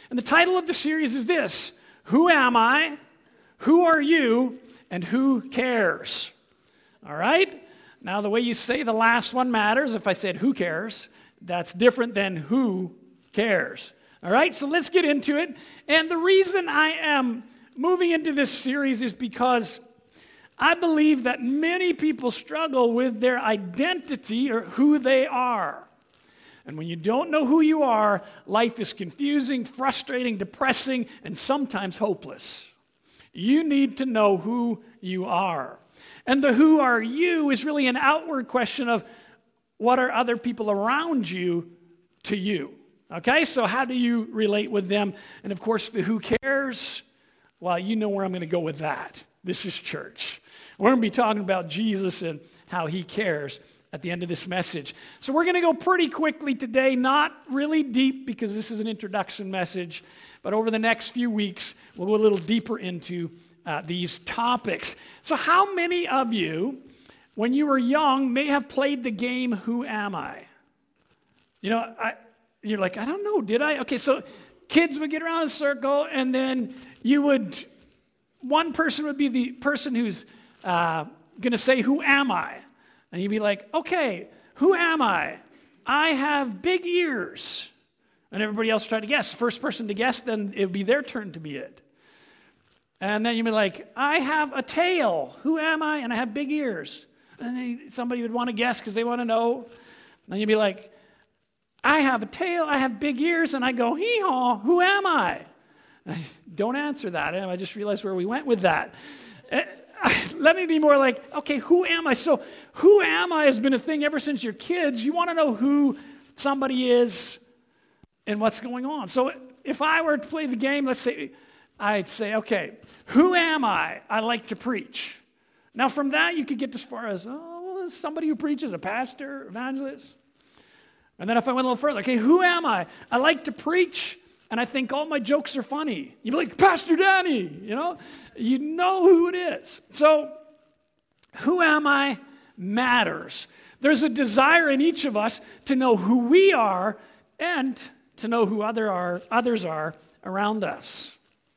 And the title of the series is this: Who am I? Who are you? And who cares? All right? Now, the way you say the last one matters. If I said who cares, that's different than who cares. All right? So let's get into it. And the reason I am moving into this series is because I believe that many people struggle with their identity or who they are. And when you don't know who you are, life is confusing, frustrating, depressing, and sometimes hopeless. You need to know who you are. And the who are you is really an outward question of what are other people around you to you. Okay, so how do you relate with them? And of course, the who cares, well, you know where I'm going to go with that. This is church. We're going to be talking about Jesus and how he cares at the end of this message. So we're going to go pretty quickly today, not really deep because this is an introduction message, but over the next few weeks, we'll go a little deeper into these topics. So how many of you, when you were young, may have played the game, Who Am I? You know, you're like, I don't know, did I? Okay, so kids would get around in a circle, and then one person would be the person who's going to say, who am I? And you'd be like, okay, who am I? I have big ears. And everybody else tried to guess. First person to guess, then it would be their turn to be it. And then you'd be like, I have a tail. Who am I? And I have big ears. And then somebody would want to guess because they want to know. And then you'd be like, I have a tail, I have big ears, and I go, hee-haw, who am I? Don't answer that. I just realized where we went with that. Let me be more like, okay, who am I? So who am I has been a thing ever since you're kids. You want to know who somebody is and what's going on. So if I were to play the game, let's say, I'd say, okay, who am I? I like to preach. Now from that, you could get as far as, somebody who preaches, a pastor, evangelist. And then if I went a little further, okay, who am I? I like to preach, and I think all my jokes are funny. You'd be like, Pastor Danny, you know who it is. So who am I matters. There's a desire in each of us to know who we are and to know who others are around us.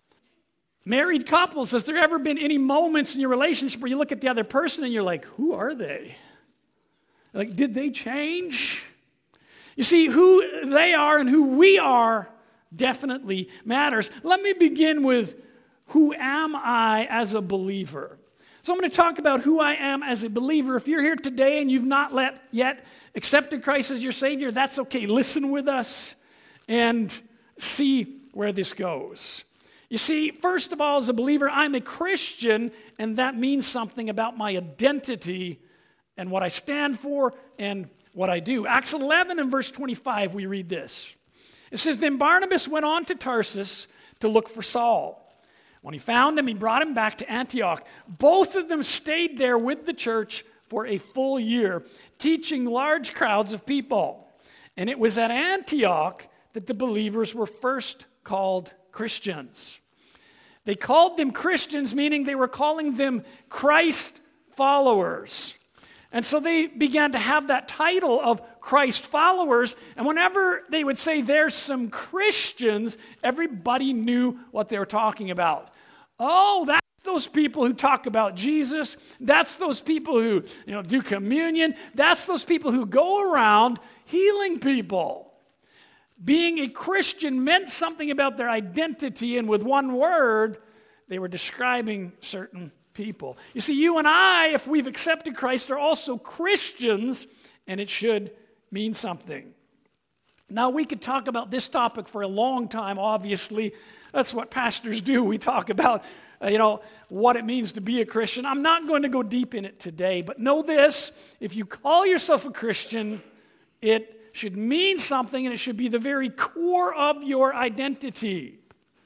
Married couples, has there ever been any moments in your relationship where you look at the other person and you're like, who are they? Like, did they change? You see, who they are and who we are definitely matters. Let me begin with who am I as a believer. So I'm going to talk about who I am as a believer. If you're here today and you've not yet accepted Christ as your Savior, that's okay. Listen with us and see where this goes. You see, first of all, as a believer, I'm a Christian, and that means something about my identity and what I stand for and what I do. Acts 11 and verse 25, we read this. It says, Then Barnabas went on to Tarsus to look for Saul. When he found him, he brought him back to Antioch. Both of them stayed there with the church for a full year, teaching large crowds of people. And it was at Antioch that the believers were first called Christians. They called them Christians, meaning they were calling them Christ followers. And so they began to have that title of Christ followers. And whenever they would say there's some Christians, everybody knew what they were talking about. Oh, that's those people who talk about Jesus. That's those people who do communion. That's those people who go around healing people. Being a Christian meant something about their identity, and with one word, they were describing certain people. You see, you and I, if we've accepted Christ, are also Christians, and it should mean something. Now, we could talk about this topic for a long time, obviously. That's what pastors do. We talk about, what it means to be a Christian. I'm not going to go deep in it today, but know this. If you call yourself a Christian, it should mean something, and it should be the very core of your identity.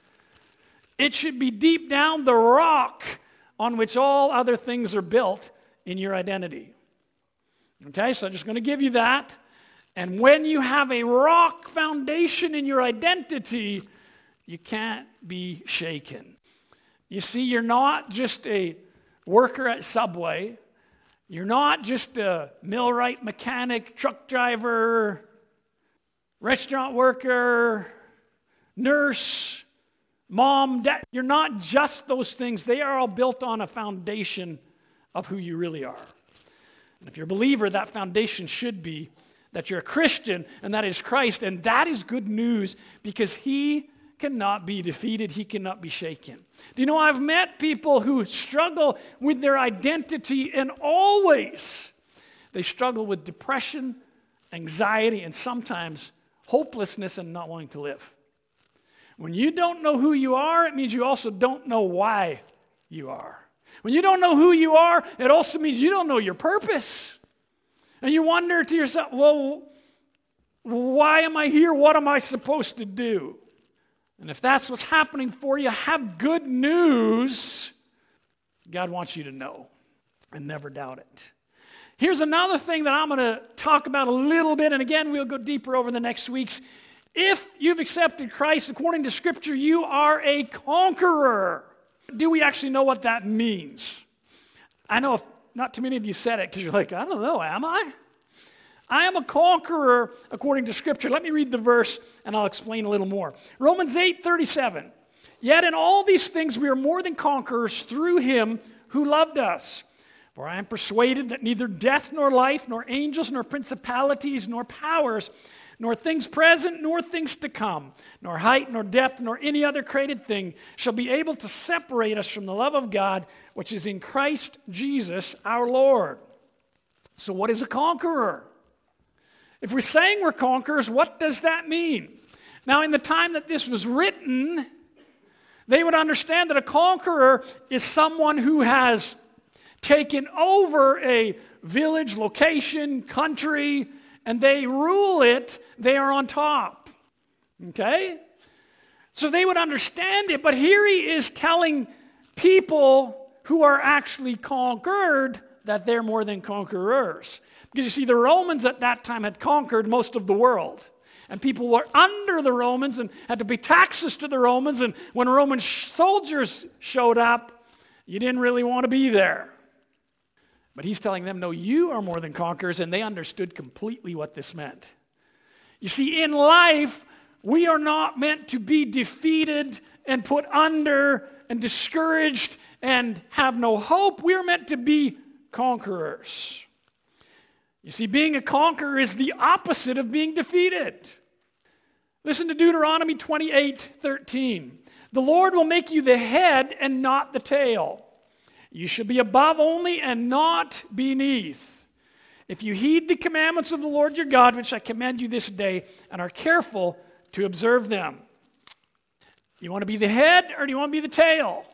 It should be deep down the rock on which all other things are built in your identity. Okay, so I'm just going to give you that. And when you have a rock foundation in your identity, you can't be shaken. You see, you're not just a worker at Subway. You're not just a millwright, mechanic, truck driver, restaurant worker, nurse, mom, dad. You're not just those things. They are all built on a foundation of who you really are. And if you're a believer, that foundation should be that you're a Christian, and that is Christ. And that is good news because he cannot be defeated. He cannot be shaken. Do you know, I've met people who struggle with their identity, and always they struggle with depression, anxiety, and sometimes hopelessness and not wanting to live. When you don't know who you are, it means you also don't know why you are. When you don't know who you are, it also means you don't know your purpose. And you wonder to yourself, well, why am I here? What am I supposed to do? And if that's what's happening for you, have good news. God wants you to know and never doubt it. Here's another thing that I'm going to talk about a little bit, and again, we'll go deeper over the next weeks. If you've accepted Christ according to Scripture, you are a conqueror. Do we actually know what that means? I know not too many of you said it because you're like, I don't know, am I? I am a conqueror according to Scripture. Let me read the verse and I'll explain a little more. Romans 8:37. Yet in all these things we are more than conquerors through him who loved us. For I am persuaded that neither death nor life, nor angels, nor principalities, nor powers, nor things present, nor things to come, nor height, nor depth, nor any other created thing shall be able to separate us from the love of God, which is in Christ Jesus our Lord. So what is a conqueror? If we're saying we're conquerors, what does that mean? Now, in the time that this was written, they would understand that a conqueror is someone who has taken over a village, location, country, and they rule it. They are on top. Okay? So they would understand it, but here he is telling people who are actually conquered that they're more than conquerors. Because you see, the Romans at that time had conquered most of the world. And people were under the Romans and had to pay taxes to the Romans. And when Roman soldiers showed up, you didn't really want to be there. But he's telling them, no, you are more than conquerors, and they understood completely what this meant. You see, in life, we are not meant to be defeated and put under and discouraged and have no hope. We are meant to be conquerors. You see, being a conqueror is the opposite of being defeated. Listen to Deuteronomy 28:13. The Lord will make you the head and not the tail. You should be above only and not beneath. If you heed the commandments of the Lord your God, which I command you this day, and are careful to observe them. You want to be the head or do you want to be the tail?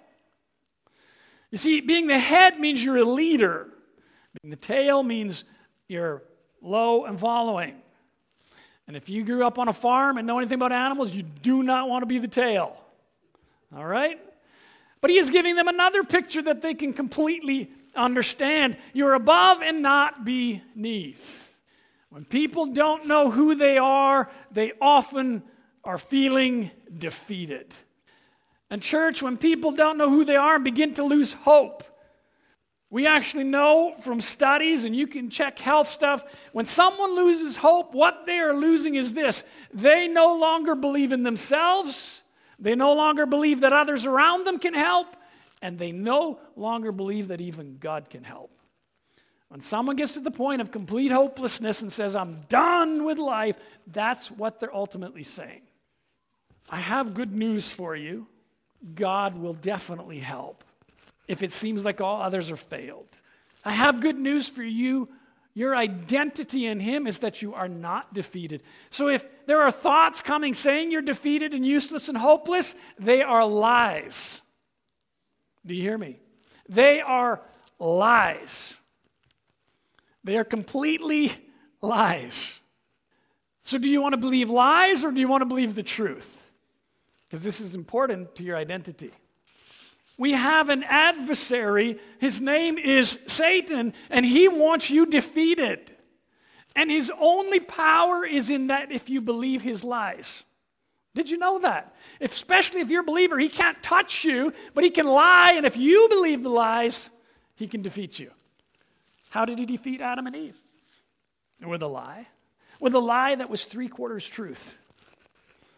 You see, being the head means you're a leader. Being the tail means you're low and following. And if you grew up on a farm and know anything about animals, you do not want to be the tail. All right? But he is giving them another picture that they can completely understand. You're above and not beneath. When people don't know who they often are feeling defeated. And church, when people don't know who they are and begin to lose hope, we actually know from studies, and you can check health stuff, when someone loses hope, what they are losing is this. They no longer believe in themselves. They no longer believe that others around them can help, and they no longer believe that even God can help. When someone gets to the point of complete hopelessness and says, I'm done with life, that's what they're ultimately saying. I have good news for you. God will definitely help if it seems like all others are failed. I have good news for you. Your identity in him is that you are not defeated. So if there are thoughts coming saying you're defeated and useless and hopeless, they are lies. Do you hear me? They are lies. They are completely lies. So do you want to believe lies or do you want to believe the truth? Because this is important to your identity. We have an adversary. His name is Satan, and he wants you defeated. And his only power is in that if you believe his lies. Did you know that? Especially if you're a believer, he can't touch you, but he can lie, and if you believe the lies, he can defeat you. How did he defeat Adam and Eve? With a lie. With a lie that was 3/4 truth.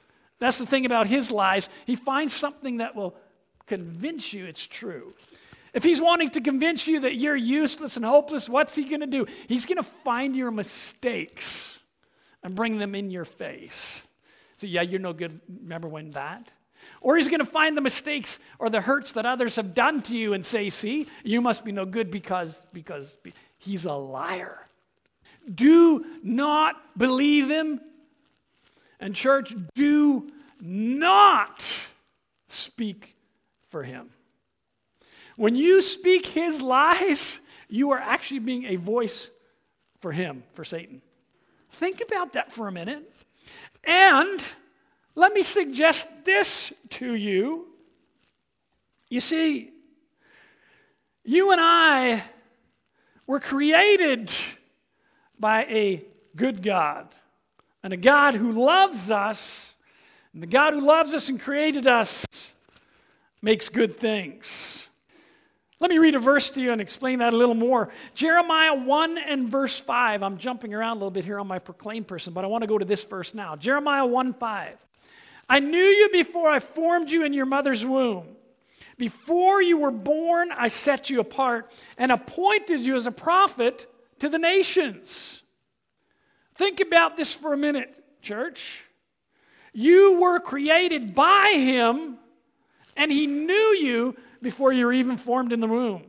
That's the thing about his lies. He finds something that will convince you it's true. If he's wanting to convince you that you're useless and hopeless, what's he going to do? He's going to find your mistakes and bring them in your face. So yeah, you're no good. Remember when that? Or he's going to find the mistakes or the hurts that others have done to you and say, see, you must be no good because he's a liar. Do not believe him. And church, do not speak for him. When you speak his lies, you are actually being a voice for him, for Satan. Think about that for a minute. And let me suggest this to you. You see, you and I were created by a good God, and a God who loves us, and the God who loves us and created us makes good things. Let me read a verse to you and explain that a little more. Jeremiah 1 and verse 5. I'm jumping around a little bit here on my proclaim person, but I want to go to this verse now. Jeremiah 1:5. I knew you before I formed you in your mother's womb. Before you were born, I set you apart and appointed you as a prophet to the nations. Think about this for a minute, church. You were created by him, and he knew you before you were even formed in the womb.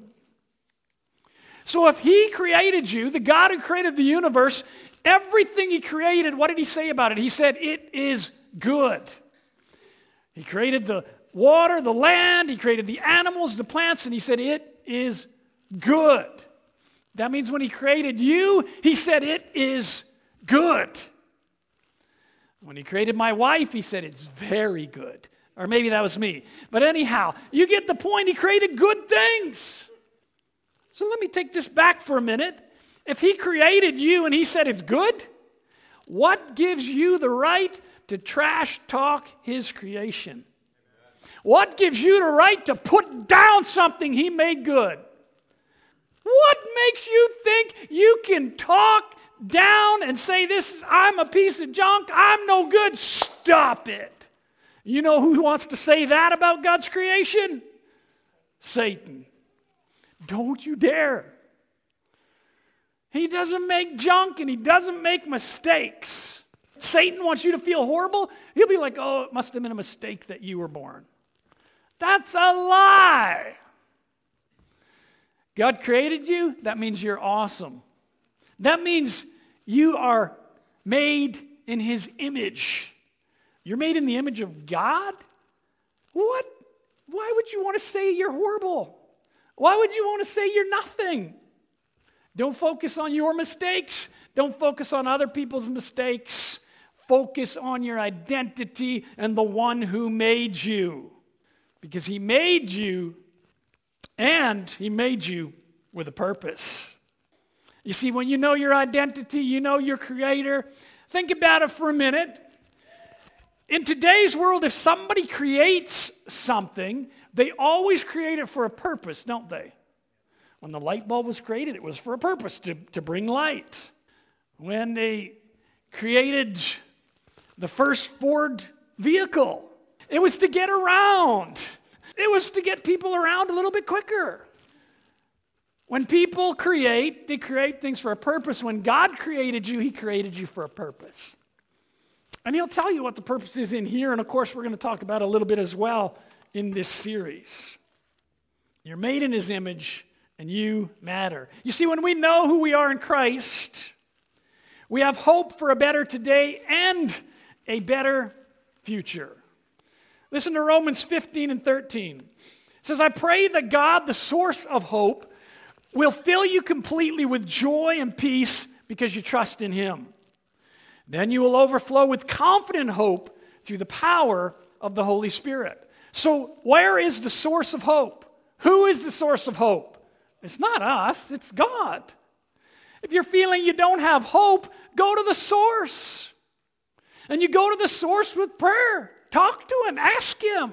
So if he created you, the God who created the universe, everything he created, what did he say about it? He said, it is good. He created the water, the land, he created the animals, the plants, and he said, it is good. That means when he created you, he said, it is good. When he created my wife, he said, it's very good. Or maybe that was me. But anyhow, you get the point. He created good things. So let me take this back for a minute. If he created you and he said it's good, what gives you the right to trash talk his creation? What gives you the right to put down something he made good? What makes you think you can talk down and say, I'm a piece of junk, I'm no good? Stop it. You know who wants to say that about God's creation? Satan. Don't you dare. He doesn't make junk and he doesn't make mistakes. Satan wants you to feel horrible. He'll be like, oh, it must have been a mistake that you were born. That's a lie. God created you. That means you're awesome. That means you are made in his image. You're made in the image of God? What? Why would you want to say you're horrible? Why would you want to say you're nothing? Don't focus on your mistakes. Don't focus on other people's mistakes. Focus on your identity and the one who made you. Because he made you, and he made you with a purpose. You see, when you know your identity, you know your creator. Think about it for a minute. In today's world, if somebody creates something, they always create it for a purpose, don't they? When the light bulb was created, it was for a purpose, to bring light. When they created the first Ford vehicle, it was to get around. It was to get people around a little bit quicker. When people create, they create things for a purpose. When God created you, he created you for a purpose. And he'll tell you what the purpose is in here, and of course we're going to talk about it a little bit as well in this series. You're made in his image, and you matter. You see, when we know who we are in Christ, we have hope for a better today and a better future. Listen to Romans 15 and 13. It says, I pray that God, the source of hope, will fill you completely with joy and peace because you trust in him. Then you will overflow with confident hope through the power of the Holy Spirit. So where is the source of hope? Who is the source of hope? It's not us, it's God. If you're feeling you don't have hope, go to the source. And you go to the source with prayer. Talk to him, ask him.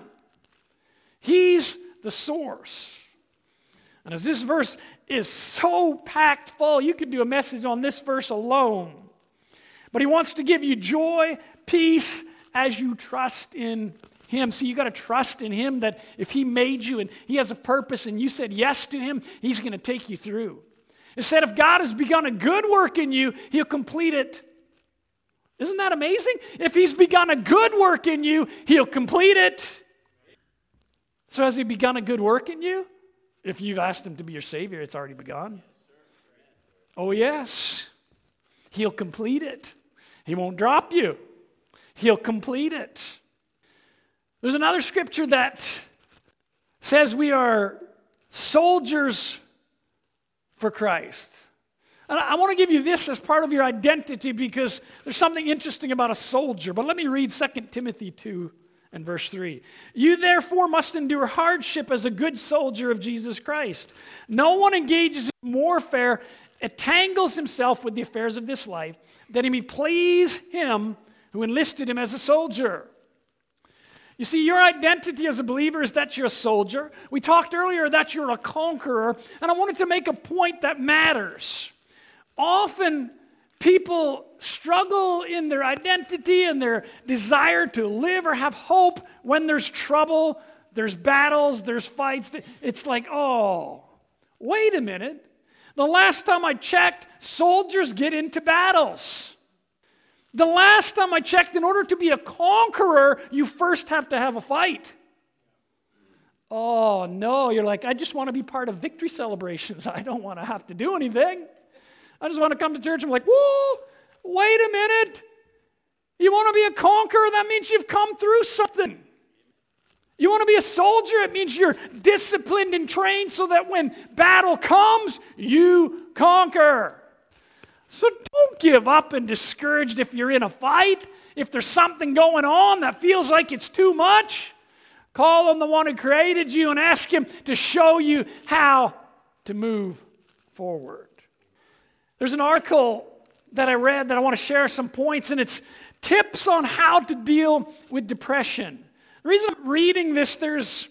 He's the source. And as this verse is so packed full, you could do a message on this verse alone. But he wants to give you joy, peace, as you trust in Him. So you got to trust in Him that if He made you and He has a purpose and you said yes to Him, He's going to take you through. It said if God has begun a good work in you, He'll complete it. Isn't that amazing? If He's begun a good work in you, He'll complete it. So has He begun a good work in you? If you've asked Him to be your Savior, it's already begun. Oh yes, He'll complete it. He won't drop you. He'll complete it. There's another scripture that says we are soldiers for Christ. And I want to give you this as part of your identity because there's something interesting about a soldier. But let me read 2 Timothy 2 and verse 3. You therefore must endure hardship as a good soldier of Jesus Christ. No one engages in warfare, entangles himself with the affairs of this life, that he may please him who enlisted him as a soldier. You see, your identity as a believer is that you're a soldier. We talked earlier that you're a conqueror, and I wanted to make a point that matters. Often, people struggle in their identity and their desire to live or have hope when there's trouble, there's battles, there's fights. It's like, oh, wait a minute. The last time I checked, soldiers get into battles. The last time I checked, in order to be a conqueror, you first have to have a fight. Oh, no, you're like, I just want to be part of victory celebrations. I don't want to have to do anything. I just want to come to church and be like, whoa, wait a minute. You want to be a conqueror? That means you've come through something. You want to be a soldier? It means you're disciplined and trained so that when battle comes, you conquer. So don't give up and discouraged if you're in a fight. If there's something going on that feels like it's too much, call on the one who created you and ask Him to show you how to move forward. There's an article that I read that I want to share some points, and it's tips on how to deal with depression. The reason I'm reading this, there's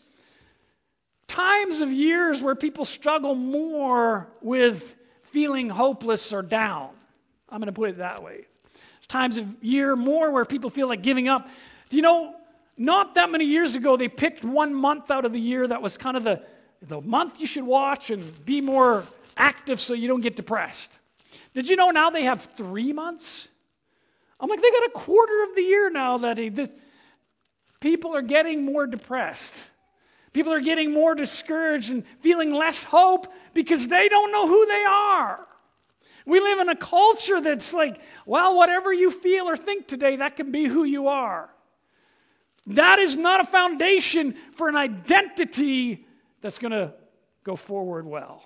times of years where people struggle more with feeling hopeless or down. I'm going to put it that way. There's times of year more where people feel like giving up. Do you know, not that many years ago, they picked 1 month out of the year that was kind of the month you should watch and be more active so you don't get depressed. Did you know now they have 3 months? I'm like, they got a quarter of the year now that people are getting more depressed. People are getting more discouraged and feeling less hope because they don't know who they are. We live in a culture that's like, well, whatever you feel or think today, that can be who you are. That is not a foundation for an identity that's going to go forward well.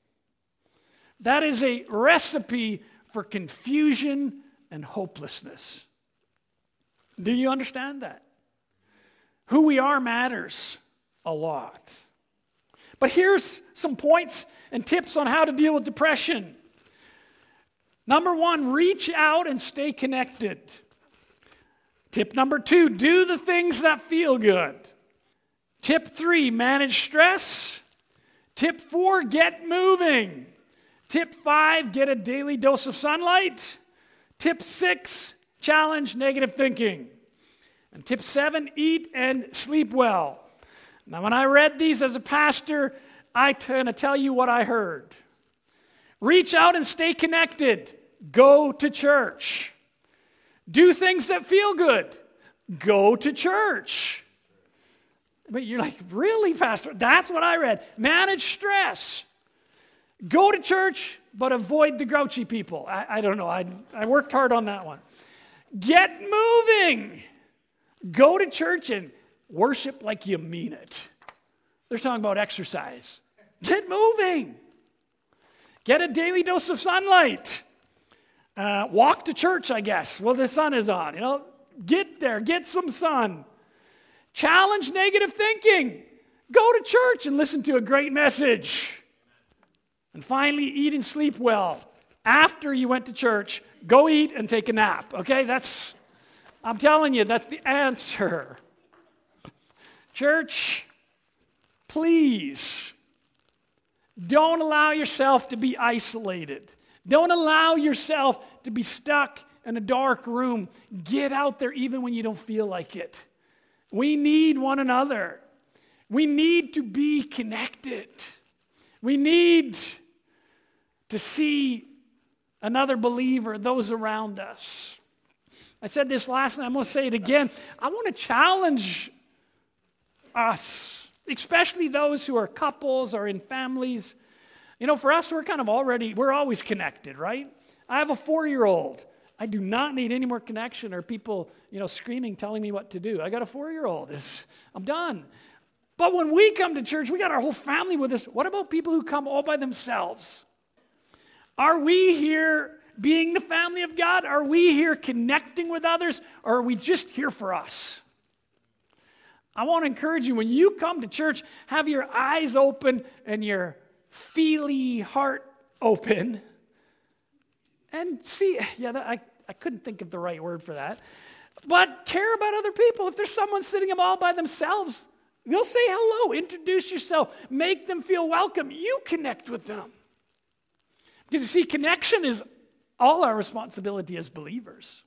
That is a recipe for confusion and hopelessness. Do you understand that? Who we are matters a lot. But here's some points and tips on how to deal with depression. Number 1, reach out and stay connected. Tip number 2, do the things that feel good. Tip 3, manage stress. Tip 4, get moving. Tip 5, get a daily dose of sunlight. Tip 6, challenge negative thinking. And tip 7, eat and sleep well. Now, when I read these as a pastor, I'm going to tell you what I heard. Reach out and stay connected. Go to church. Do things that feel good. Go to church. But you're like, really, Pastor? That's what I read. Manage stress. Go to church, but avoid the grouchy people. I don't know. I worked hard on that one. Get moving. Go to church and worship like you mean it. They're talking about exercise. Get moving. Get a daily dose of sunlight. Walk to church, I guess. Well, the sun is on. Get there. Get some sun. Challenge negative thinking. Go to church and listen to a great message. And finally, eat and sleep well. After you went to church, go eat and take a nap. Okay, I'm telling you, that's the answer. Church, please, don't allow yourself to be isolated. Don't allow yourself to be stuck in a dark room, get out there even when you don't feel like it. We need one another. We need to be connected. We need to see another believer, those around us. I said this last night, I'm going to say it again. I want to challenge us, especially those who are couples or in families. You know, for us, we're always connected, right? I have a 4-year-old. I do not need any more connection or people, screaming, telling me what to do. I got a 4-year-old. I'm done. But when we come to church, we got our whole family with us. What about people who come all by themselves? Are we here being the family of God? Are we here connecting with others? Or are we just here for us? I want to encourage you, when you come to church, have your eyes open and your feely heart open. And see, I couldn't think of the right word for that. But care about other people. If there's someone sitting all by themselves, you'll say hello, introduce yourself, make them feel welcome. You connect with them. Because you see, connection is all our responsibility as believers.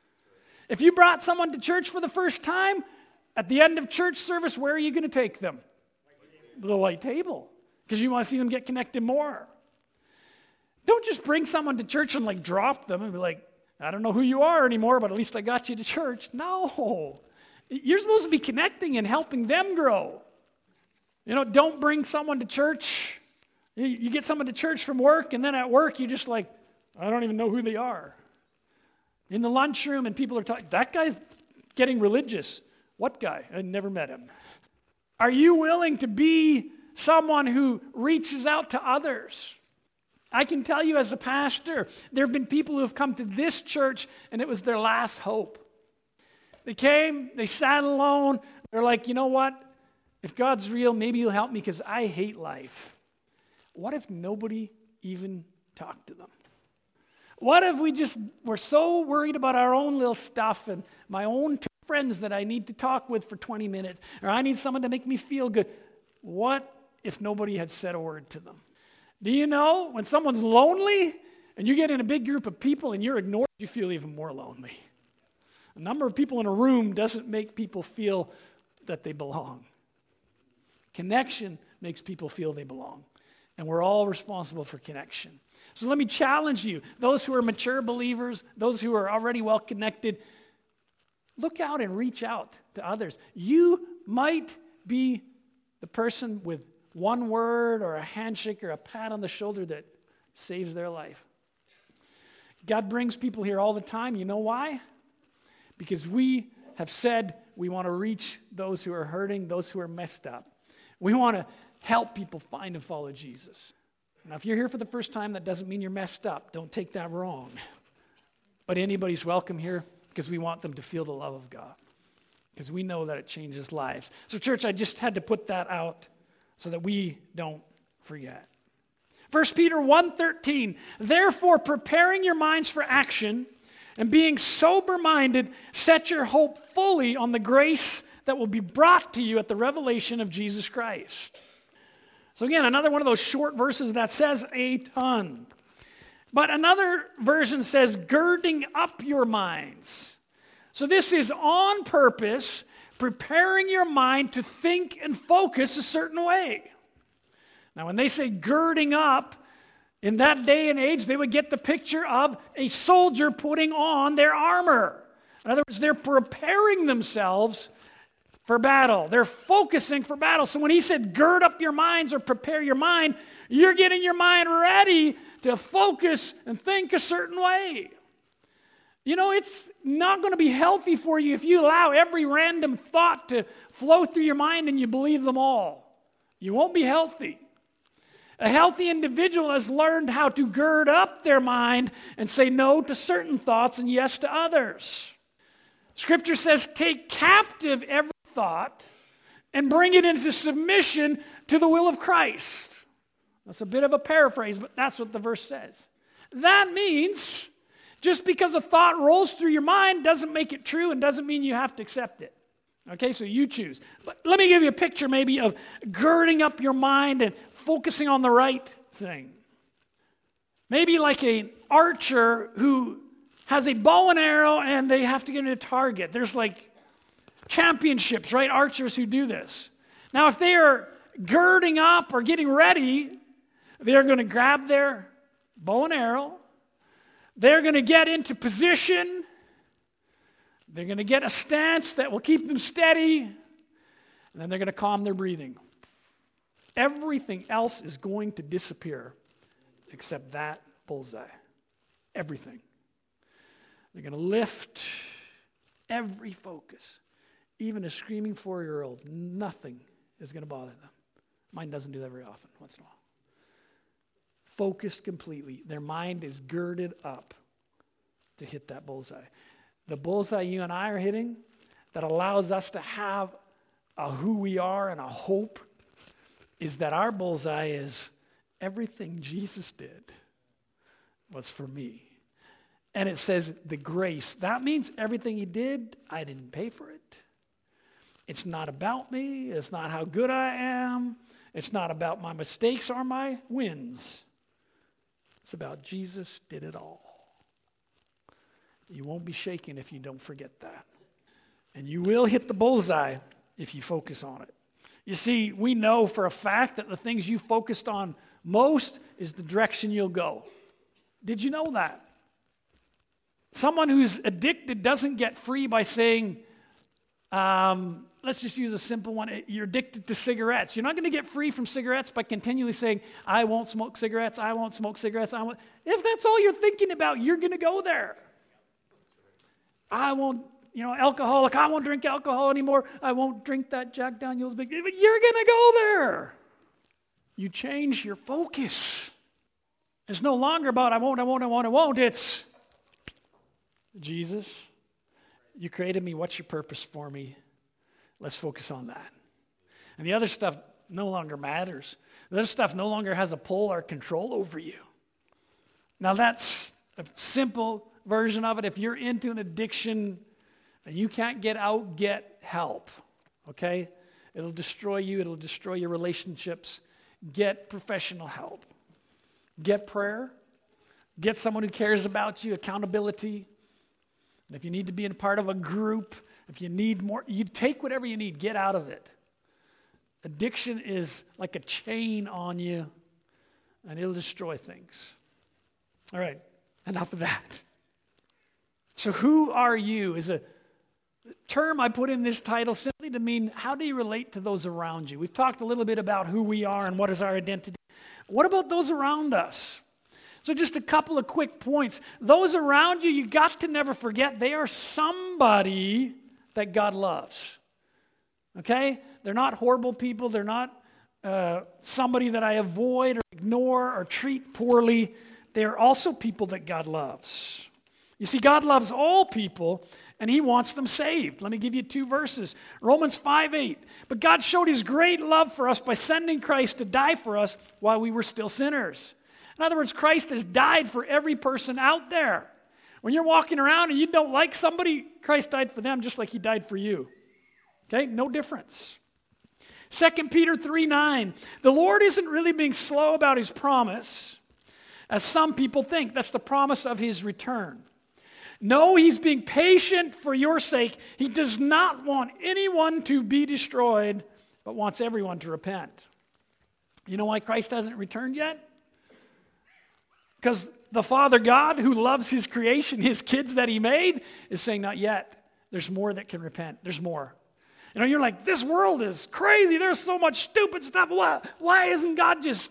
If you brought someone to church for the first time, at the end of church service, where are you going to take them? The white table. Because you want to see them get connected more. Don't just bring someone to church and drop them and be like, I don't know who you are anymore, but at least I got you to church. No. You're supposed to be connecting and helping them grow. Don't bring someone to church. You get someone to church from work, and then at work, you're just like, I don't even know who they are. In the lunchroom, and people are talking, that guy's getting religious. What guy? I never met him. Are you willing to be someone who reaches out to others? I can tell you as a pastor, there have been people who have come to this church, and it was their last hope. They came, they sat alone, they're like, you know what? If God's real, maybe He'll help me because I hate life. What if nobody even talked to them? What if we're so worried about our own little stuff and my own two friends that I need to talk with for 20 minutes, or I need someone to make me feel good? What if nobody had said a word to them? Do you know when someone's lonely and you get in a big group of people and you're ignored, you feel even more lonely? A number of people in a room doesn't make people feel that they belong. Connection makes people feel they belong. And we're all responsible for connection. So let me challenge you, those who are mature believers, those who are already well connected, look out and reach out to others. You might be the person with one word or a handshake or a pat on the shoulder that saves their life. God brings people here all the time. You know why? Because we have said we want to reach those who are hurting, those who are messed up. We want to help people find and follow Jesus. Now, if you're here for the first time, that doesn't mean you're messed up. Don't take that wrong. But anybody's welcome here because we want them to feel the love of God. Because we know that it changes lives. So, church, I just had to put that out so that we don't forget. 1 Peter 1:13, therefore, preparing your minds for action and being sober-minded, set your hope fully on the grace that will be brought to you at the revelation of Jesus Christ. So again, another one of those short verses that says a ton. But another version says, girding up your minds. So this is on purpose, preparing your mind to think and focus a certain way. Now, when they say girding up, in that day and age, they would get the picture of a soldier putting on their armor. In other words, they're preparing themselves for battle. They're focusing for battle. So when he said gird up your minds or prepare your mind, you're getting your mind ready to focus and think a certain way. You know, it's not going to be healthy for you if you allow every random thought to flow through your mind and you believe them all. You won't be healthy. A healthy individual has learned how to gird up their mind and say no to certain thoughts and yes to others. Scripture says, take captive every thought and bring it into submission to the will of Christ. That's a bit of a paraphrase, but that's what the verse says. That means just because a thought rolls through your mind doesn't make it true and doesn't mean you have to accept it. Okay, so you choose. But let me give you a picture maybe of girding up your mind and focusing on the right thing. Maybe like an archer who has a bow and arrow and they have to get a target. There's like championships, right? Archers who do this. Now, if they are girding up or getting ready, they're going to grab their bow and arrow. They're going to get into position. They're going to get a stance that will keep them steady. And then they're going to calm their breathing. Everything else is going to disappear except that bullseye. Everything. They're going to lift every focus. Even a screaming 4-year-old, nothing is going to bother them. Mine doesn't do that very often, once in a while. Focused completely. Their mind is girded up to hit that bullseye. The bullseye you and I are hitting that allows us to have a who we are and a hope is that our bullseye is everything Jesus did was for me. And it says the grace. That means everything he did, I didn't pay for it. It's not about me. It's not how good I am. It's not about my mistakes or my wins. It's about Jesus did it all. You won't be shaken if you don't forget that. And you will hit the bullseye if you focus on it. You see, we know for a fact that the things you focused on most is the direction you'll go. Did you know that? Someone who's addicted doesn't get free by saying, let's just use a simple one. You're addicted to cigarettes. You're not going to get free from cigarettes by continually saying, I won't smoke cigarettes, I won't smoke cigarettes. If that's all you're thinking about, you're going to go there. I won't, alcoholic, I won't drink alcohol anymore. I won't drink that Jack Daniels Big. But you're going to go there. You change your focus. It's no longer about I won't. It's Jesus, you created me. What's your purpose for me? Let's focus on that. And the other stuff no longer matters. The other stuff no longer has a pull or control over you. Now that's a simple version of it. If you're into an addiction and you can't get out, get help. Okay? It'll destroy you. It'll destroy your relationships. Get professional help. Get prayer. Get someone who cares about you, accountability. And if you need to be in part of a group, if you need more, you take whatever you need, get out of it. Addiction is like a chain on you, and it'll destroy things. All right, enough of that. So who are you is a term I put in this title simply to mean how do you relate to those around you? We've talked a little bit about who we are and what is our identity. What about those around us? So just a couple of quick points. Those around you, you got to never forget, they are somebody that God loves. Okay? They're not horrible people. They're not somebody that I avoid or ignore or treat poorly. They are also people that God loves. You see, God loves all people, and he wants them saved. Let me give you 2 verses. Romans 5:8. But God showed his great love for us by sending Christ to die for us while we were still sinners. In other words, Christ has died for every person out there. When you're walking around and you don't like somebody, Christ died for them just like he died for you. Okay? No difference. 2 Peter 3:9. The Lord isn't really being slow about his promise, as some people think. That's the promise of his return. No, he's being patient for your sake. He does not want anyone to be destroyed, but wants everyone to repent. You know why Christ hasn't returned yet? Because the Father God, who loves his creation, his kids that he made, is saying, not yet. There's more that can repent. There's more. You're like, this world is crazy. There's so much stupid stuff. Why isn't God just...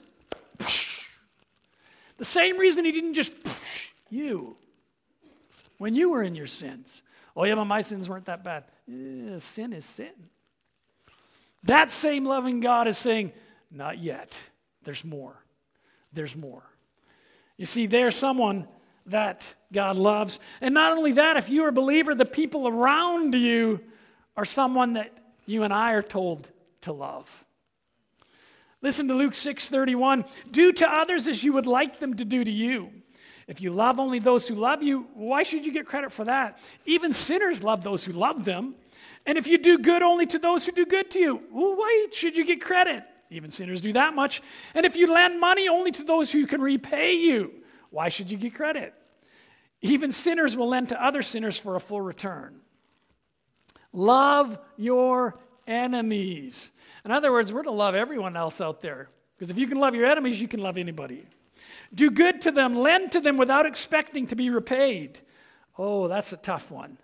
The same reason he didn't just you when you were in your sins. Oh yeah, but my sins weren't that bad. Sin is sin. That same loving God is saying, not yet. There's more. There's more. You see, there's someone that God loves. And not only that, if you're a believer, the people around you are someone that you and I are told to love. Listen to Luke 6:31. Do to others as you would like them to do to you. If you love only those who love you, why should you get credit for that? Even sinners love those who love them. And if you do good only to those who do good to you, well, why should you get credit? Even sinners do that much. And if you lend money only to those who can repay you, why should you get credit? Even sinners will lend to other sinners for a full return. Love your enemies. In other words, we're to love everyone else out there. Because if you can love your enemies, you can love anybody. Do good to them, lend to them without expecting to be repaid. Oh, that's a tough one.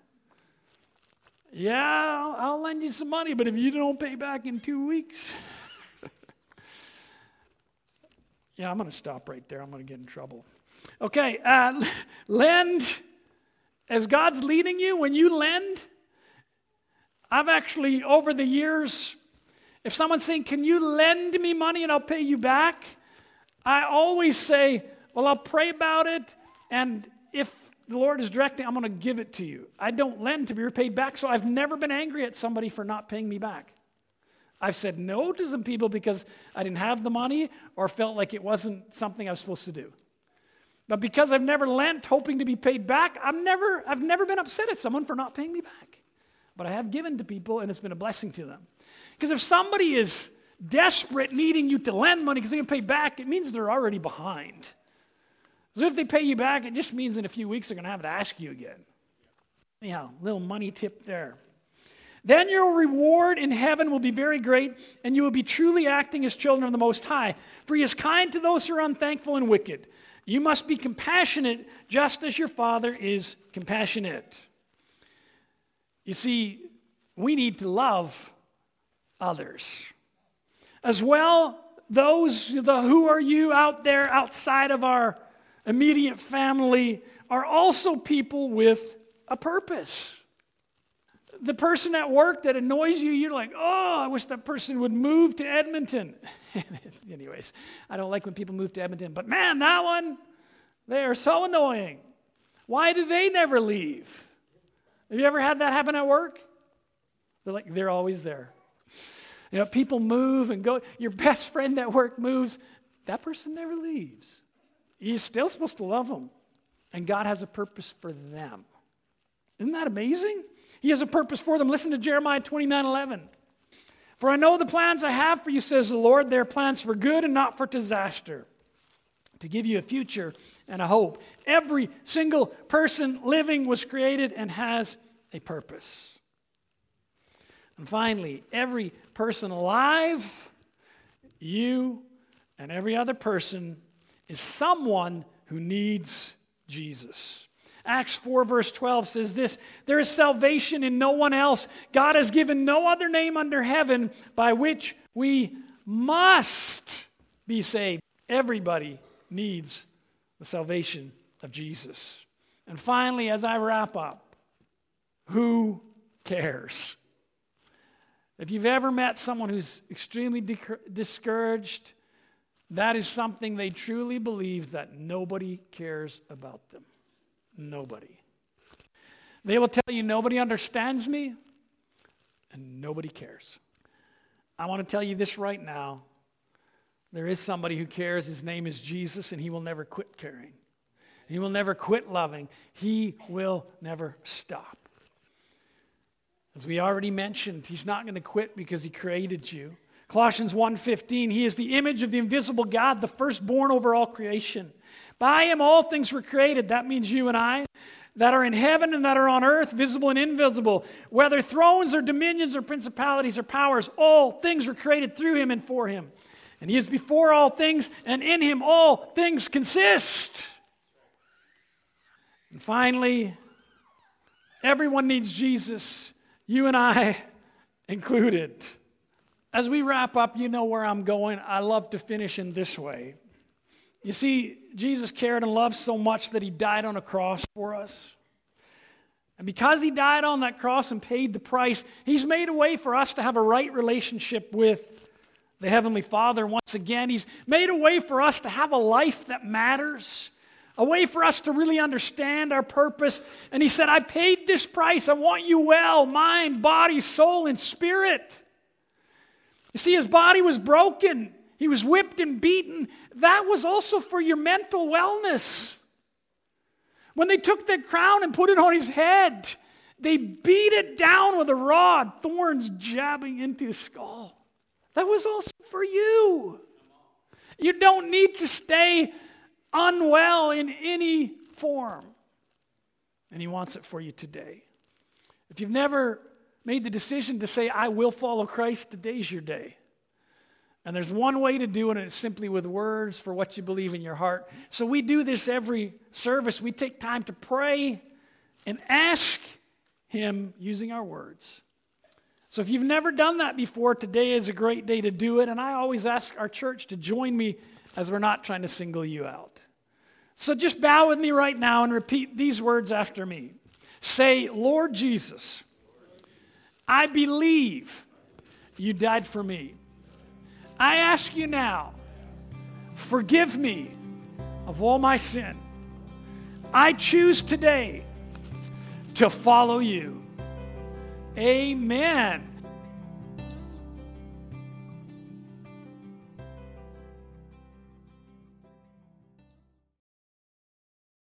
Yeah, I'll lend you some money, but if you don't pay back in 2 weeks. Yeah, I'm going to stop right there. I'm going to get in trouble. Okay, lend as God's leading you. When you lend, I've actually, over the years, if someone's saying, can you lend me money and I'll pay you back? I always say, well, I'll pray about it, and if the Lord is directing, I'm going to give it to you. I don't lend to be repaid back, so I've never been angry at somebody for not paying me back. I've said no to some people because I didn't have the money or felt like it wasn't something I was supposed to do. But because I've never lent hoping to be paid back, I've never been upset at someone for not paying me back. But I have given to people, and it's been a blessing to them. Because if somebody is desperate, needing you to lend money because they're going to pay back, it means they're already behind. So if they pay you back, it just means in a few weeks they're going to have to ask you again. Yeah, little money tip there. Then your reward in heaven will be very great, and you will be truly acting as children of the Most High. For He is kind to those who are unthankful and wicked. You must be compassionate, just as your Father is compassionate. You see, we need to love others. As well, those who are you out there outside of our immediate family are also people with a purpose. The person at work that annoys you, you're like, oh, I wish that person would move to Edmonton. Anyways, I don't like when people move to Edmonton, but man, that one, they are so annoying. Why do they never leave? Have you ever had that happen at work? They're always there. You know, people move and go. Your best friend at work moves. That person never leaves. You're still supposed to love them. And God has a purpose for them. Isn't that amazing? He has a purpose for them. Listen to Jeremiah 29:11. For I know the plans I have for you, says the Lord. They are plans for good and not for disaster, to give you a future and a hope. Every single person living was created and has a purpose. And finally, every person alive, you and every other person, is someone who needs Jesus. Acts 4 verse 12 says this, there is salvation in no one else. God has given no other name under heaven by which we must be saved. Everybody needs the salvation of Jesus. And finally, as I wrap up, who cares? If you've ever met someone who's extremely discouraged, that is something they truly believe, that nobody cares about them. Nobody. They will tell you, nobody understands me, and nobody cares. I want to tell you this right now. There is somebody who cares. His name is Jesus, and He will never quit caring. He will never quit loving. He will never stop. As we already mentioned, He's not going to quit because He created you. Colossians 1:15, He is the image of the invisible God, the firstborn over all creation. By Him all things were created. That means you and I, that are in heaven and that are on earth, visible and invisible. Whether thrones or dominions or principalities or powers, all things were created through Him and for Him. And He is before all things, and in Him all things consist. And finally, everyone needs Jesus. You and I included. As we wrap up, you know where I'm going. I love to finish in this way. You see, Jesus cared and loved so much that He died on a cross for us. And because He died on that cross and paid the price, He's made a way for us to have a right relationship with the Heavenly Father. Once again, He's made a way for us to have a life that matters. A way for us to really understand our purpose. And He said, I paid this price. I want you well, mind, body, soul, and spirit. You see, His body was broken. He was whipped and beaten. That was also for your mental wellness. When they took that crown and put it on His head, they beat it down with a rod, thorns jabbing into His skull. That was also for you. You don't need to stay unwell in any form. and he wants it for you today. If you've never made the decision to say, I will follow Christ, today's your day. And there's one way to do it, and it's simply with words for what you believe in your heart. So we do this every service. We take time to pray and ask him using our words. So if you've never done that before, today is a great day to do it. And I always ask our church to join me as we're not trying to single you out. So just bow with me right now and repeat these words after me. Say, Lord Jesus, I believe you died for me. I ask you now, forgive me of all my sin. I choose today to follow you. Amen.